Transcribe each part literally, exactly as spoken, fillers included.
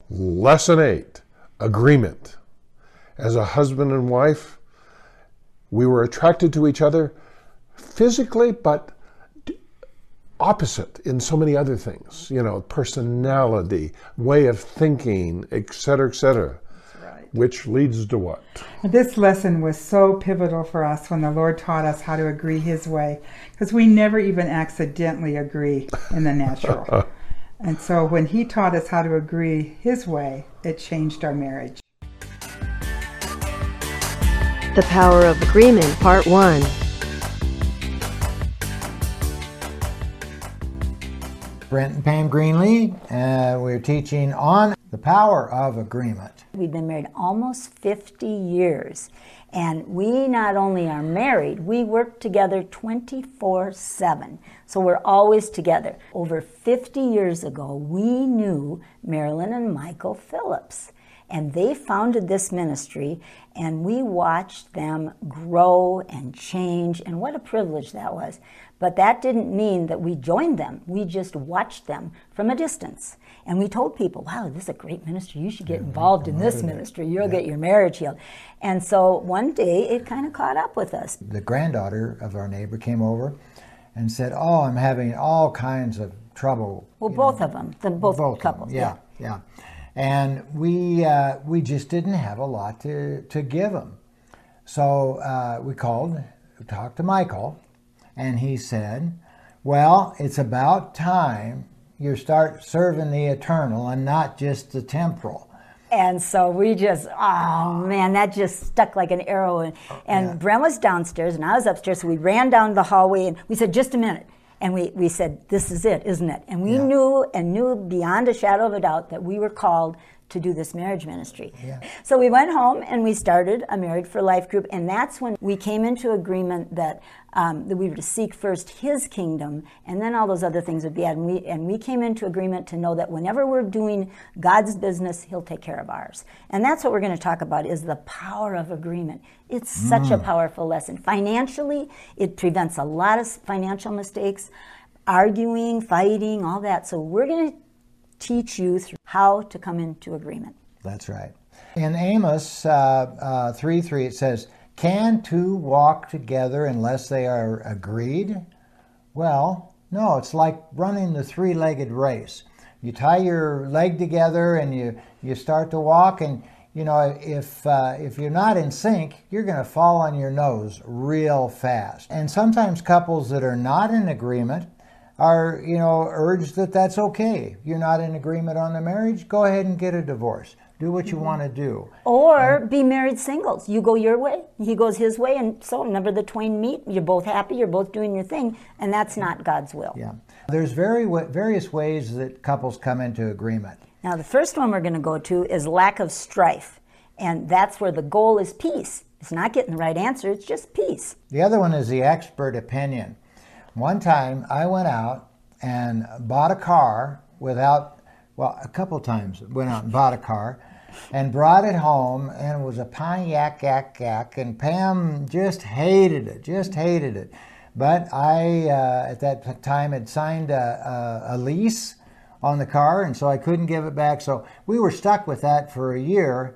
Lesson eight, agreement. As a husband and wife, we were attracted to each other physically, but opposite in so many other things. You know, personality, way of thinking, et cetera, et cetera. Right. Which leads to what? This lesson was so pivotal for us when the Lord taught us how to agree His way, because we never even accidentally agree in the natural. And so when He taught us how to agree His way, it changed our marriage. The Power of Agreement, Part one. Brent and Pam Greenlee, uh, we're teaching on the power of agreement. We've been married almost fifty years, and we not only are married, we work together twenty-four seven. So we're always together. Over fifty years ago, we knew Marilyn and Michael Phillips, and they founded this ministry, and we watched them grow and change, and what a privilege that was. But that didn't mean that we joined them. We just watched them from a distance. And we told people, wow, this is a great ministry. You should get involved in this ministry. You'll get your marriage healed. And so one day it kind of caught up with us. The granddaughter of our neighbor came over and said, oh, I'm having all kinds of trouble. Well, both know. of them, the both, both couples. Yeah, yeah, yeah. And we uh, we just didn't have a lot to, to give them. So uh, we called, we talked to Michael, and he said, well, it's about time you start serving the eternal and not just the temporal. And so we just, oh man, that just stuck like an arrow. And, and yeah. Brent was downstairs and I was upstairs, so we ran down the hallway and we said, just a minute. And we, we said, this is it, isn't it? And we yeah. knew and knew beyond a shadow of a doubt that we were called to do this marriage ministry. Yeah. So we went home and we started a Married for Life group, and that's when we came into agreement that um, that we were to seek first His kingdom, and then all those other things would be added. And we, and we came into agreement to know that whenever we're doing God's business, He'll take care of ours. And that's what we're going to talk about, is the power of agreement. It's mm. such a powerful lesson. Financially, it prevents a lot of financial mistakes, arguing, fighting, all that. So we're going to teach you through how to come into agreement. That's right. In Amos uh, uh, three three, it says, can two walk together unless they are agreed? Well, no, it's like running the three-legged race. You tie your leg together and you, you start to walk, and you know, if, uh, if you're not in sync, you're going to fall on your nose real fast. And sometimes couples that are not in agreement are, you know, urged that that's okay. You're not in agreement on the marriage, go ahead and get a divorce. Do what you mm-hmm. want to do. Or and, be married singles. You go your way, he goes his way, and so whenever the twain meet, you're both happy, you're both doing your thing, and that's not God's will. Yeah. There's very various ways that couples come into agreement. Now, the first one we're going to go to is lack of strife, and that's where the goal is peace. It's not getting the right answer, it's just peace. The other one is the expert opinion. One time I went out and bought a car without, well, a couple times went out and bought a car and brought it home, and it was a Pontiac, yak, yak, and Pam just hated it, just hated it. But I, uh, at that time, had signed a, a, a lease on the car, and so I couldn't give it back. So we were stuck with that for a year,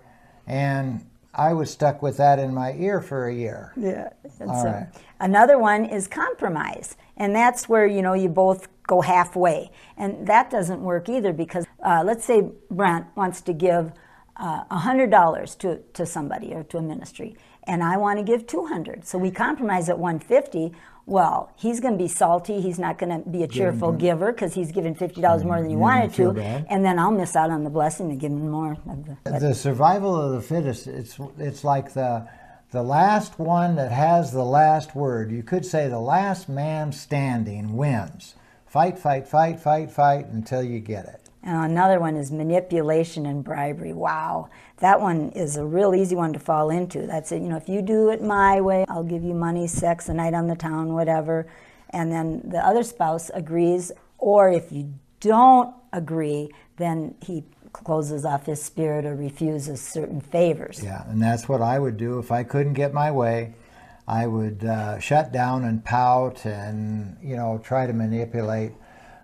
and I was stuck with that in my ear for a year. Yeah. All so right. Another one is compromise. And that's where, you know, you both go halfway. And that doesn't work either, because uh, let's say Brent wants to give uh, one hundred dollars to, to somebody or to a ministry, and I want to give two hundred dollars. So we compromise at one hundred fifty dollars. Well, he's going to be salty. He's not going to be a cheerful mm-hmm. giver because he's given fifty dollars more than you wanted to. Bad. And then I'll miss out on the blessing to give him more. Of the, the survival of the fittest, it's, it's like the, the last one that has the last word. You could say the last man standing wins. Fight, fight, fight, fight, fight until you get it. And another one is manipulation and bribery. Wow, that one is a real easy one to fall into. That's it. You know, if you do it my way, I'll give you money, sex, a night on the town, whatever. And then the other spouse agrees. Or if you don't agree, then he closes off his spirit or refuses certain favors. Yeah, and that's what I would do if I couldn't get my way. I would uh, shut down and pout and, you know, try to manipulate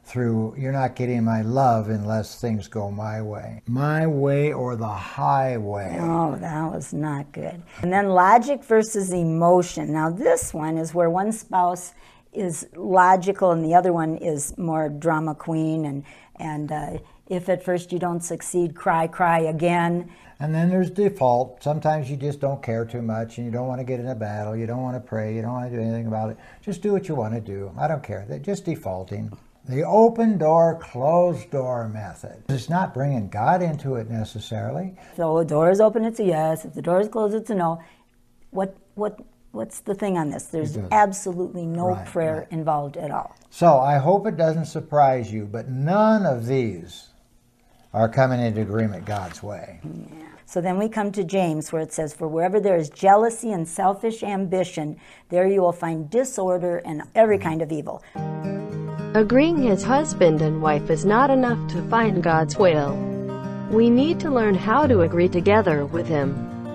through, you're not getting my love unless things go my way. My way or the highway. Oh, that was not good. And then logic versus emotion. Now this one is where one spouse is logical and the other one is more drama queen, and, and uh, if at first you don't succeed, cry, cry again. And then there's default. Sometimes you just don't care too much and you don't want to get in a battle, you don't want to pray, you don't want to do anything about it. Just do what you want to do. I don't care. They're just defaulting. The open door, closed door method. It's not bringing God into it necessarily. So the door is open, it's a yes. If the door is closed, it's a no. What, what, what's the thing on this? There's absolutely no right, prayer right. involved at all. So I hope it doesn't surprise you, but none of these are coming into agreement God's way. Yeah. So then we come to James, where it says, for wherever there is jealousy and selfish ambition, there you will find disorder and every kind of evil. Agreeing as husband and wife is not enough to find God's will. We need to learn how to agree together with Him.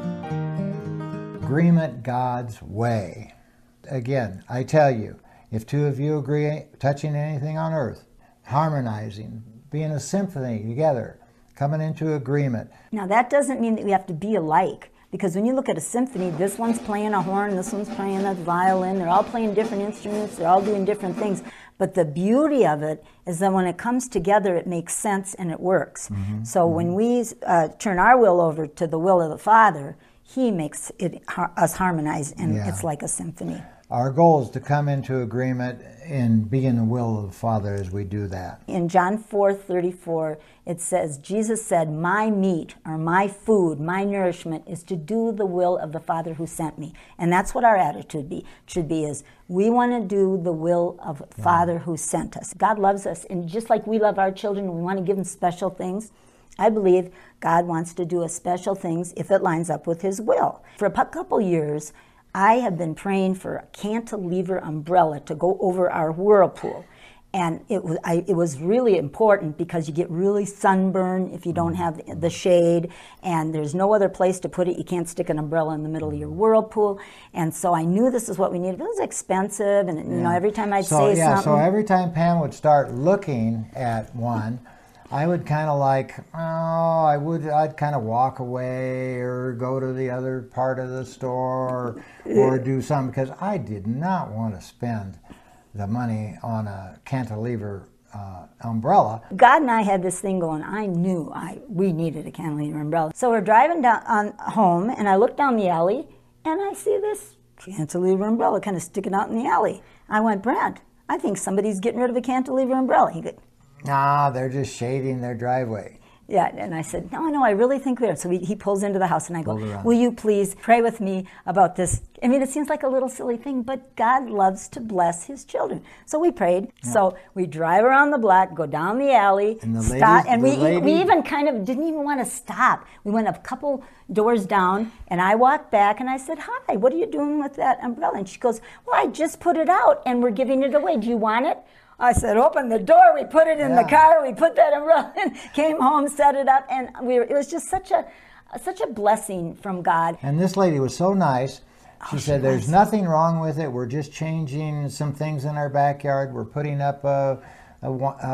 Agreement God's way. Again, I tell you, if two of you agree touching anything on earth, harmonizing, being a symphony together, coming into agreement. Now that doesn't mean that we have to be alike, because when you look at a symphony, this one's playing a horn, this one's playing a violin, they're all playing different instruments, they're all doing different things. But the beauty of it is that when it comes together, it makes sense and it works. Mm-hmm. So mm-hmm. when we uh, turn our will over to the will of the Father, He makes it us harmonize, and yeah. it's like a symphony. Our goal is to come into agreement and be in the will of the Father as we do that. In John four thirty-four, it says, Jesus said, my meat, or my food, my nourishment is to do the will of the Father who sent me. And that's what our attitude be, should be, is we want to do the will of the yeah. Father who sent us. God loves us, and just like we love our children, we want to give them special things. I believe God wants to do us special things if it lines up with His will. For a couple years, I have been praying for a cantilever umbrella to go over our whirlpool. And it was, I, it was really important because you get really sunburned if you don't have the shade, and there's no other place to put it. You can't stick an umbrella in the middle of your whirlpool. And so I knew this is what we needed. It was expensive, and you yeah. know, every time I'd so, say yeah, something. So every time Pam would start looking at one, I would kind of like, oh, I would, I'd kind of walk away or go to the other part of the store or, or do something, because I did not want to spend the money on a cantilever uh, umbrella. God and I had this thing going. I knew I we needed a cantilever umbrella. So we're driving down on home, and I look down the alley, and I see this cantilever umbrella kind of sticking out in the alley. I went, Brent, I think somebody's getting rid of a cantilever umbrella. He goes, nah, they're just shading their driveway. Yeah, and I said, no, no, I really think we are. So we, he pulls into the house, and I go, will you please pray with me about this? I mean, it seems like a little silly thing, but God loves to bless His children. So we prayed. Yeah. So we drive around the block, go down the alley, and the stop, ladies, and we, lady... we even kind of didn't even want to stop. We went a couple doors down, and I walked back, and I said, hi, what are you doing with that umbrella? And she goes, well, I just put it out, and we're giving it away. Do you want it? I said, open the door. We put it in yeah. the car. We put that umbrella in, came home, set it up, and we were, it was just such a such a blessing from God. And this lady was so nice. She oh, said, she there's nothing wrong with it. We're just changing some things in our backyard. We're putting up a, a,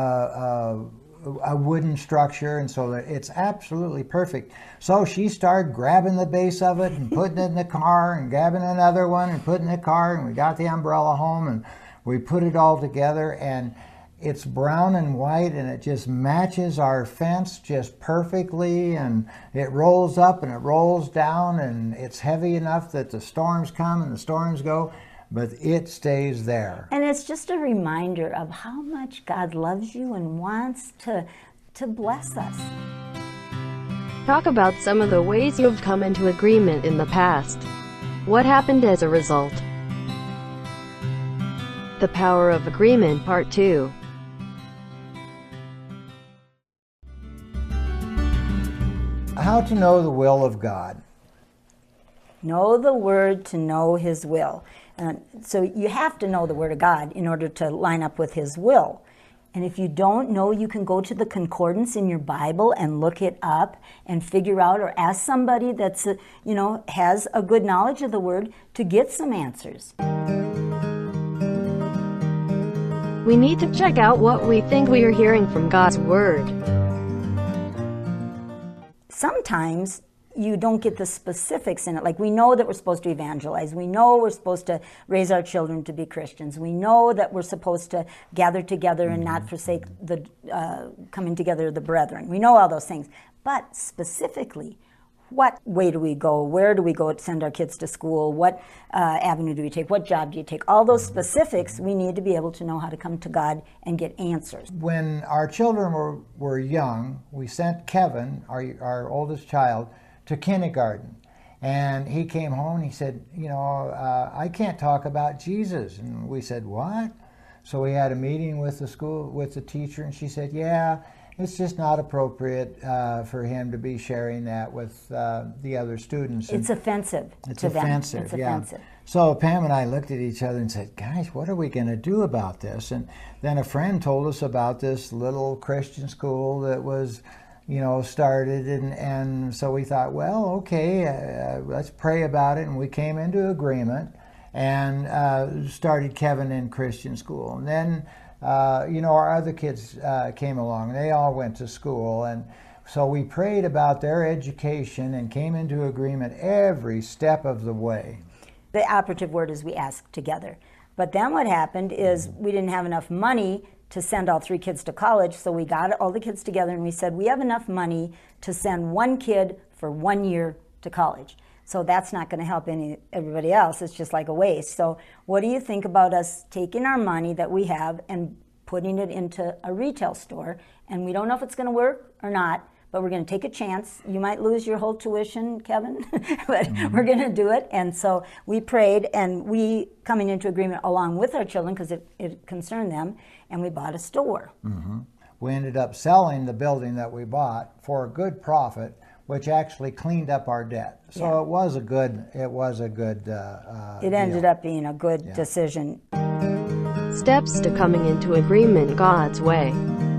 a, a wooden structure, and so that it's absolutely perfect. So she started grabbing the base of it and putting it in the car and grabbing another one and putting it in the car, and we got the umbrella home, and we put it all together, and it's brown and white, and it just matches our fence just perfectly, and it rolls up and it rolls down, and it's heavy enough that the storms come and the storms go, but it stays there. And it's just a reminder of how much God loves you and wants to, to bless us. Talk about some of the ways you've come into agreement in the past. What happened as a result? The Power of Agreement, Part two. How to know the will of God. Know the Word to know His will. And so you have to know the Word of God in order to line up with His will. And if you don't know, you can go to the concordance in your Bible and look it up and figure out, or ask somebody that's, a, you know, has a good knowledge of the Word to get some answers. We need to check out what we think we are hearing from God's Word. Sometimes you don't get the specifics in it. Like, we know that we're supposed to evangelize. We know we're supposed to raise our children to be Christians. We know that we're supposed to gather together and not forsake the uh, coming together of the brethren. We know all those things. But specifically, what way do we go? Where do we go to send our kids to school? What uh, avenue do we take? What job do you take? All those specifics, we need to be able to know how to come to God and get answers. When our children were, were young, we sent Kevin, our, our oldest child, to kindergarten. And he came home and he said, you know, uh, I can't talk about Jesus. And we said, what? So we had a meeting with the school, with the teacher, and she said, yeah, it's just not appropriate uh, for him to be sharing that with uh, the other students. It's and offensive It's to offensive, them. It's yeah. offensive. So Pam and I looked at each other and said, guys, what are we going to do about this? And then a friend told us about this little Christian school that was, you know, started. And, and so we thought, well, okay, uh, let's pray about it. And we came into agreement and uh, started Kevin in Christian school. And then Uh, you know, our other kids uh, came along. They all went to school. And so we prayed about their education and came into agreement every step of the way. The operative word is we asked together. But then what happened is we didn't have enough money to send all three kids to college, so we got all the kids together and we said, we have enough money to send one kid for one year to college. So that's not going to help any everybody else. It's just like a waste. So what do you think about us taking our money that we have and putting it into a retail store? And we don't know if it's going to work or not, but we're going to take a chance. You might lose your whole tuition, Kevin, but mm-hmm. we're going to do it. And so we prayed, and we, coming into agreement along with our children, because it, it concerned them, and we bought a store. Mm-hmm. We ended up selling the building that we bought for a good profit, which actually cleaned up our debt. So yeah. it was a good, it was a good uh, uh, It ended deal. up being a good yeah. decision. Steps to coming into agreement God's way.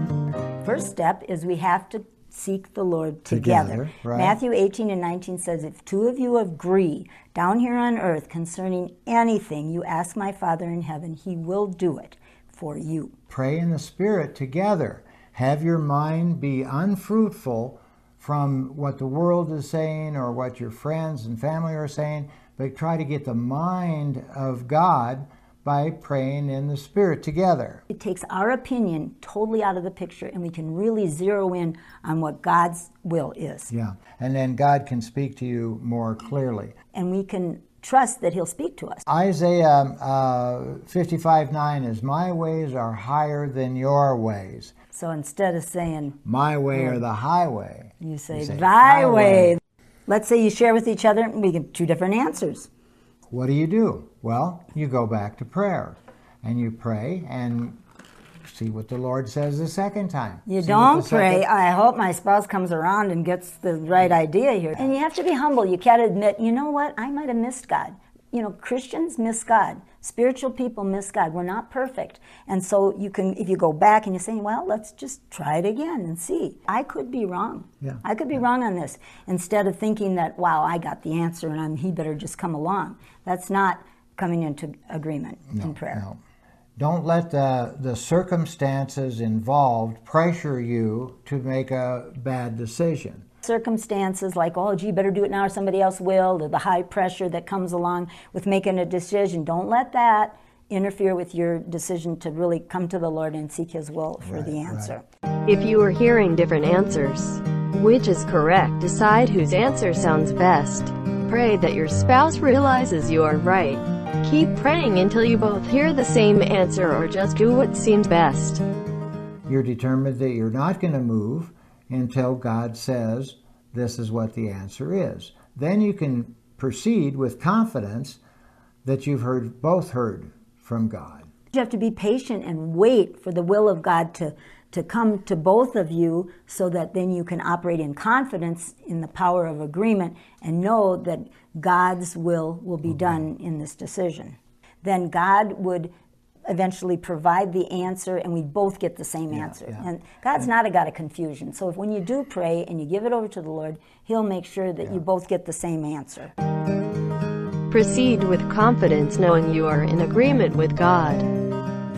First step is we have to seek the Lord together. Together, right. Matthew eighteen and nineteen says, if two of you agree down here on earth concerning anything you ask my Father in heaven, he will do it for you. Pray in the Spirit together. Have your mind be unfruitful from what the world is saying or what your friends and family are saying, but try to get the mind of God by praying in the Spirit together. It takes our opinion totally out of the picture, and we can really zero in on what God's will is. Yeah, and then God can speak to you more clearly. And we can trust that he'll speak to us. Isaiah uh, fifty-five nine is, my ways are higher than your ways. So instead of saying, my way or the highway, you say, you say thy way. way. Let's say you share with each other, and we get two different answers. What do you do? Well, you go back to prayer, and you pray and see what the Lord says the second time. You see don't pray, second... I hope my spouse comes around and gets the right idea here. And you have to be humble. You can't admit, you know what, I might have missed God. You know, Christians miss God. Spiritual people miss God. We're not perfect. And so you can, if you go back and you're saying, well, let's just try it again and see. I could be wrong. Yeah. I could be yeah. wrong on this. Instead of thinking that, wow, I got the answer and I'm, he better just come along. That's not coming into agreement no, in prayer. No. Don't let the, the circumstances involved pressure you to make a bad decision. Circumstances like, oh, gee, better do it now or somebody else will, or the high pressure that comes along with making a decision. Don't let that interfere with your decision to really come to the Lord and seek his will for right, the answer. Right. If you are hearing different answers, which is correct? Decide whose answer sounds best. Pray that your spouse realizes you are right. Keep praying until you both hear the same answer, or just do what seems best. You're determined that you're not going to move until God says this is what the answer is. Then you can proceed with confidence that you've heard both heard from God. You have to be patient and wait for the will of God to, to come to both of you, so that then you can operate in confidence in the power of agreement and know that God's will will be okay. done in this decision. Then God would eventually provide the answer, and we both get the same yeah, answer. Yeah. And God's not a God of confusion. So if when you do pray and you give it over to the Lord, he'll make sure that yeah. you both get the same answer. Proceed with confidence, knowing you are in agreement with God.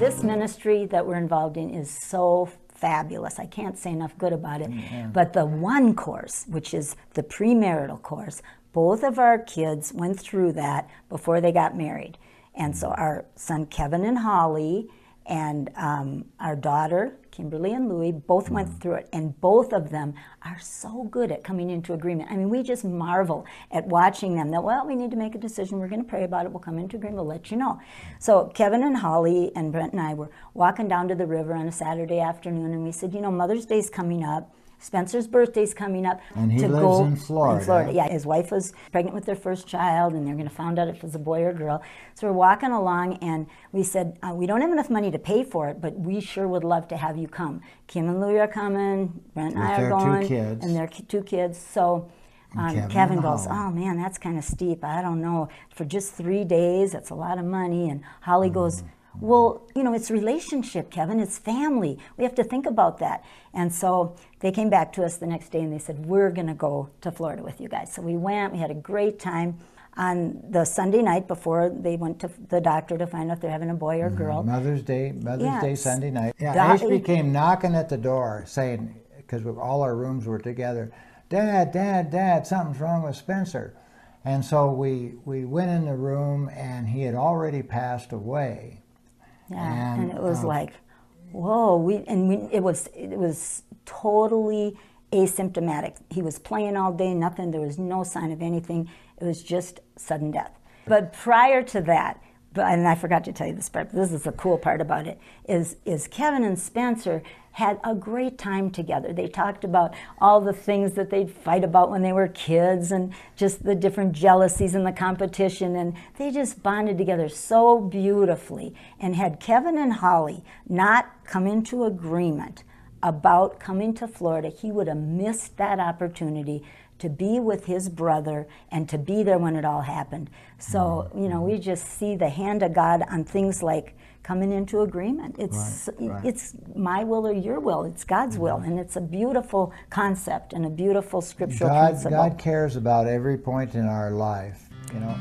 this ministry that we're involved in is so fabulous. I can't say enough good about it. Mm-hmm. But the one course, which is the premarital course, both of our kids went through that before they got married. And so our son Kevin and Holly and um, our daughter, Kimberly and Louie, both went mm-hmm. through it. And both of them are so good at coming into agreement. I mean, we just marvel at watching them. That, well, we need to make a decision. We're going to pray about it. We'll come into agreement. We'll let you know. So Kevin and Holly and Brent and I were walking down to the river on a Saturday afternoon, and we said, you know, Mother's Day's coming up. Spencer's birthday's coming up. And he to lives go in Florida. In Florida, yeah. His wife was pregnant with their first child, and they're going to find out if it was a boy or a girl. So we're walking along, and we said, uh, we don't have enough money to pay for it, but we sure would love to have you come. Kim and Louie are coming. Brent and with I are their going. Two kids. And their two kids. So um, Kevin, Kevin goes, oh, man, that's kind of steep. I don't know. For just three days, that's a lot of money. And Holly mm. goes, well, you know, it's relationship, Kevin. It's family. We have to think about that. And so they came back to us the next day and they said, we're going to go to Florida with you guys. So we went. We had a great time. On the Sunday night before they went to the doctor to find out if they're having a boy or girl. Mother's Day, Mother's yes. Day Sunday night. Yeah, Da- Ashby came knocking at the door saying, because all our rooms were together, Dad, Dad, Dad, something's wrong with Spencer. And so we, we went in the room and he had already passed away. Yeah, and, and it was um, like, whoa! We and we, it was it was totally asymptomatic. He was playing all day, nothing. There was no sign of anything. It was just sudden death. But prior to that, but and I forgot to tell you this part. But this is the cool part about it. Is is Kevin and Spencer had a great time together. They talked about all the things that they'd fight about when they were kids and just the different jealousies and the competition, and they just bonded together so beautifully. And had Kevin and Holly not come into agreement about coming to Florida, he would have missed that opportunity to be with his brother and to be there when it all happened. So, you know, we just see the hand of God on things like coming into agreement. It's right, right. it's my will or your will. It's God's will, and it's a beautiful concept and a beautiful scriptural God, principle. God cares about every point in our life, you know.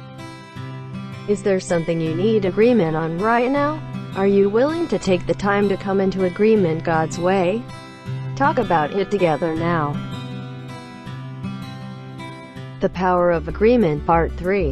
Is there something you need agreement on right now? Are you willing to take the time to come into agreement God's way? Talk about it together now. The Power of Agreement, Part three.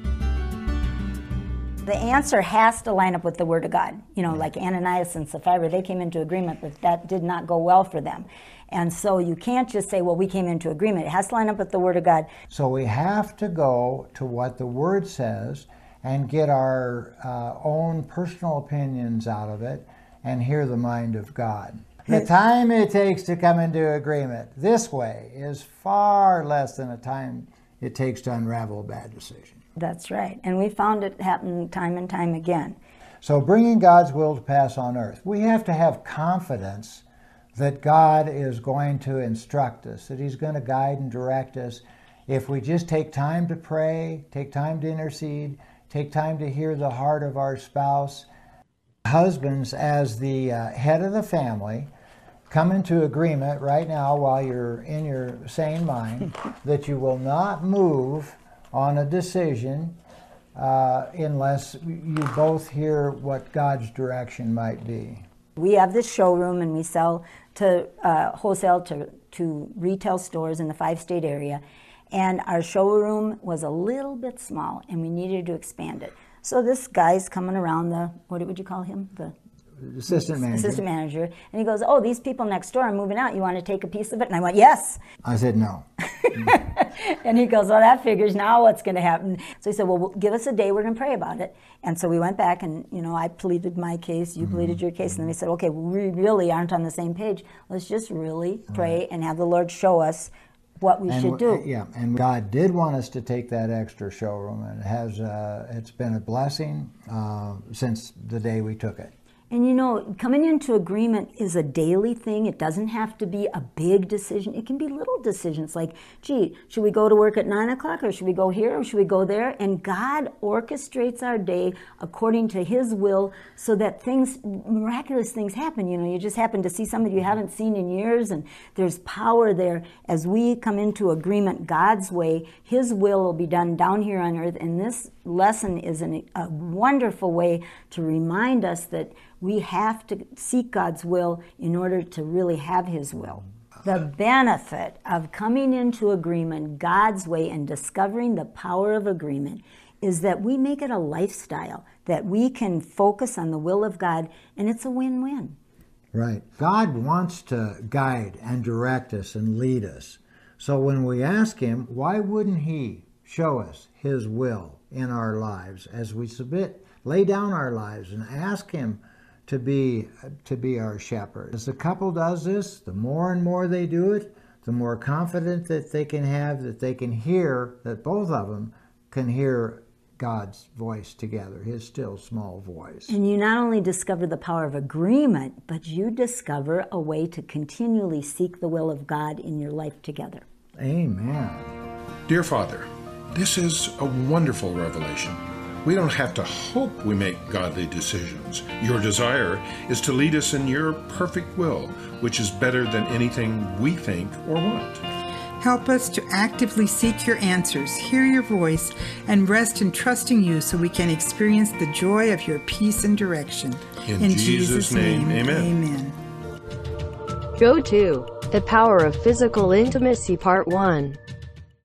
The answer has to line up with the Word of God. You know, like Ananias and Sapphira, they came into agreement, but that did not go well for them. And so you can't just say, well, we came into agreement. It has to line up with the Word of God. So we have to go to what the Word says and get our uh, own personal opinions out of it and hear the mind of God. The time it takes to come into agreement this way is far less than the time it takes to unravel a bad decision. That's right. And we found it happen time and time again. So bringing God's will to pass on earth, we have to have confidence that God is going to instruct us, that He's going to guide and direct us. If we just take time to pray, take time to intercede, take time to hear the heart of our spouse. Husbands, as the uh, head of the family, come into agreement right now while you're in your sane mind that you will not move on a decision uh, unless you both hear what God's direction might be. We have this showroom and we sell to uh, wholesale to, to retail stores in the five-state area. And our showroom was a little bit small and we needed to expand it. So this guy's coming around the, what would you call him? The assistant manager. Assistant manager. And he goes, oh, these people next door are moving out. You want to take a piece of it? And I went, yes. I said no. And he goes, well, that figures. Now what's going to happen? So he said, well, give us a day. We're going to pray about it. And so we went back and, you know, I pleaded my case. You mm-hmm. pleaded your case. And then we said, okay, we really aren't on the same page. Let's just really pray right. and have the Lord show us what we and should do. Yeah, and God did want us to take that extra showroom, and it has uh, it's been a blessing uh, since the day we took it. And you know, coming into agreement is a daily thing. It doesn't have to be a big decision. It can be little decisions like, gee, should we go to work at nine o'clock, or should we go here, or should we go there? And God orchestrates our day according to His will so that things, miraculous things happen. You know, you just happen to see somebody you haven't seen in years, and there's power there. As we come into agreement God's way, His will will be done down here on earth. And this lesson is an, a wonderful way to remind us that we have to seek God's will in order to really have His will. The benefit of coming into agreement God's way and discovering the power of agreement is that we make it a lifestyle, that we can focus on the will of God, and it's a win-win. Right. God wants to guide and direct us and lead us. So when we ask Him, why wouldn't He show us His will in our lives as we submit, lay down our lives and ask Him to be to be our shepherd? As the couple does this, the more and more they do it, the more confident that they can have, that they can hear, that both of them can hear God's voice together, His still small voice. And you not only discover the power of agreement, but you discover a way to continually seek the will of God in your life together. Amen. Dear Father, this is a wonderful revelation. We don't have to hope we make godly decisions. Your desire is to lead us in your perfect will, which is better than anything we think or want. Help us to actively seek your answers, hear your voice, and rest in trusting you so we can experience the joy of your peace and direction. In, In Jesus' name, name, amen. Amen. Go to The Power of Physical Intimacy Part one.